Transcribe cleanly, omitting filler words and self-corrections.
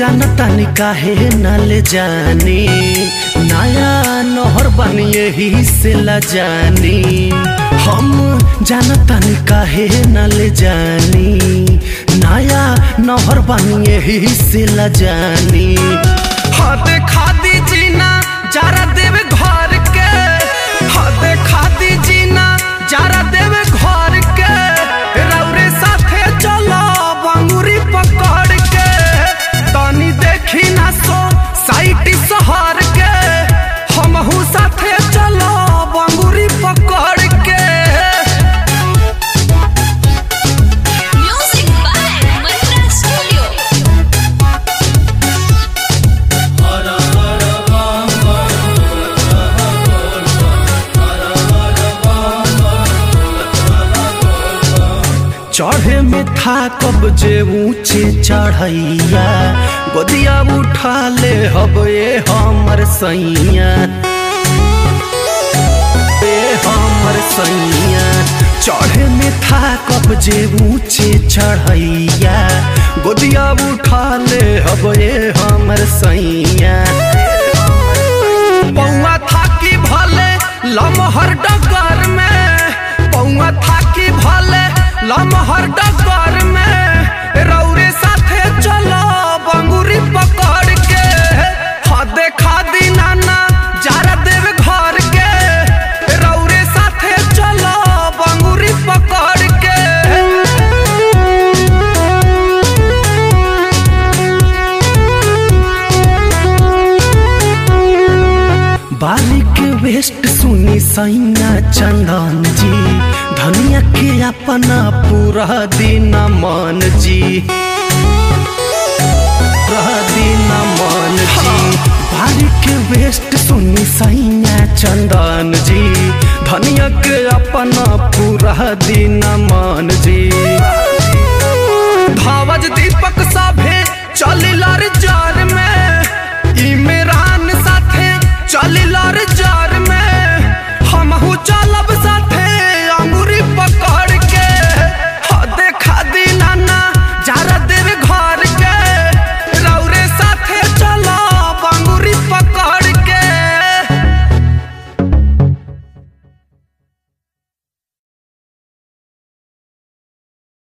जानता नि काहे न ले जानी नया नहर बनिए ही से ला जानी। हम जानता नि काहे न ले जानी नया नहर बनिए ही से ला जानी। हाथ खादी जीना जारा देवे घर के, हाथ खादी जीना जारा देवे घर के। रौरे साथे चलो बंगुरी पकड़ के, तनी देखी ना सो साइट शहर के। हमहू साथे चलो बंगुरी पकड़ के। Music by Mantra Studio. चढ़े में था कब जे ऊंचे चढ़ैया, गोदिया उठा ले हब ये हमर सैया, ये हमर सैया। चढ़े में था कब जे ऊंचे चढ़ैया, गोदिया उठा ले हब ये हमर सैया। पौआ था कि भले लमहर डगर में, पौआ था कि भले लमहर डगर में। रौरे साथे चलो बंगुरी पकड़ के, हाथ खादी नाना जारा देवे घर के। रौरे साथे चलो बंगुरी पकड़ के। बाली के वेस्ट सुनी सैया चंदन जी, धनिया के अपना पूरा दिन मन जी, पूरा दिन मन जी। बाली के वेस्ट सुनी सैया चंदन जी, धनिया के अपना पूरा दिन मन जी। धावज दीपक सभे चलिला रे